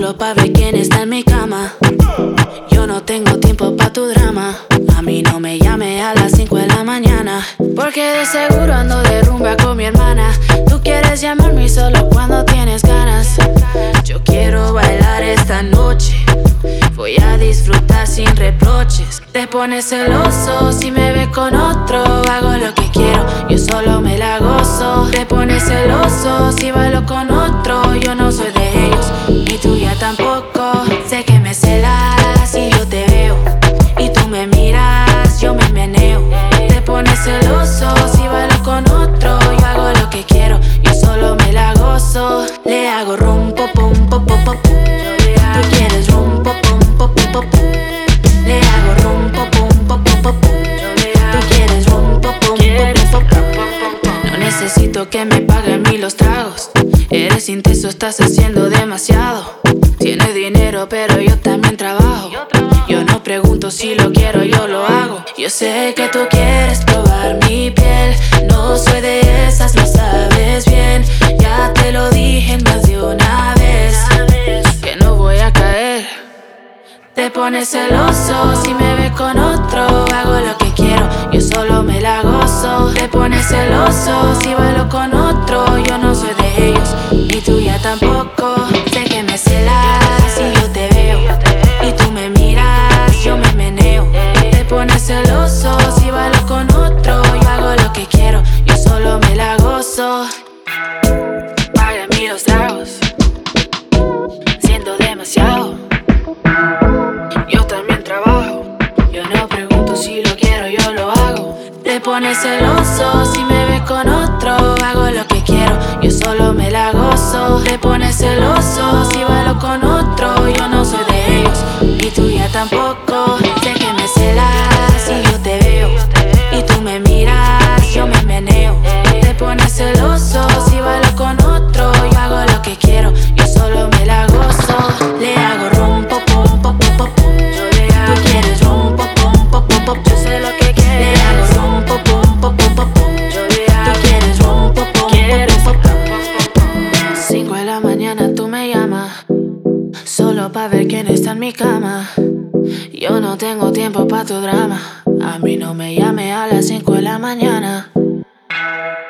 solo pa' ver quién está en mi cama. Yo no tengo tiempo pa' tu drama. A mí no me llame a las 5 de la mañana, porque de seguro ando de rumba con mi hermana. Tú quieres llamarme solo cuando tienes ganas. Yo quiero bailar esta noche, voy a disfrutar sin reproches. Te pones celoso si me ves con otro. Hago lo que quiero, yo solo me la gozo. Te pones celoso si bailo con otro. Yo no soy de ellos, ni tuya tampoco. Sé que me celas si yo te veo y tú me miras, yo me meneo. Te pones celoso si bailo con otro. Yo hago lo que quiero, yo solo me la gozo. Le hago rum, pop, pum, pop, pop, pop. Tú quieres rum, pop, pum, pop, pop, pop. Le hago rum, pop, pum, pop, pop, pop. Tú quieres rum, pop, pum, pop, pop. No necesito que me paguen a mí los tragos. Eres intenso, estás haciendo demasiado. Tienes dinero, pero yo también trabajo. Yo no pregunto si lo quiero, yo lo hago. Yo sé que tú quieres probar mi piel. No soy de esas, lo sabes bien. Ya te lo dije más de una vez, que no voy a caer. Te pones celoso si me ves con otro. Hago lo que quiero, yo solo me la gozo. Te pones celoso si bailo con otro. Yo no soy de ellos, ni tuya tampoco. Sé que me celas si yo te veo y tú me miras, yo me meneo. Te pones celoso si bailo con otro. Yo hago lo que quiero, yo solo me la gozo. Págame los tragos, siento demasiado. Yo también trabajo, yo no pregunto si lo quiero, yo lo hago. Te pones celoso si me ves con otro. Hago lo que quiero, yo solo me la gozo. Te pones celoso si bailo con otro. Yo no soy de ellos, ni tuya tampoco. Sé que me celas si yo te veo y tú me miras, yo me meneo. Te pones celoso si bailo con otro. Yo hago lo que quiero, yo solo me la gozo. Le hago rum, pop, pum, pop, pop, pop. Tú quieres rum, pop, pum, pop, pop, pop. Yo sé lo que quieres. Le hago rum, pop, pum, pop, pop, pop. Tú quieres rum, pop, pum, pop, pop, pop. 5 de la mañana tú me llamas, solo pa' ver quién está en mi cama. Yo no tengo tiempo pa' tu drama. A mí no me llame a las 5 de la mañana.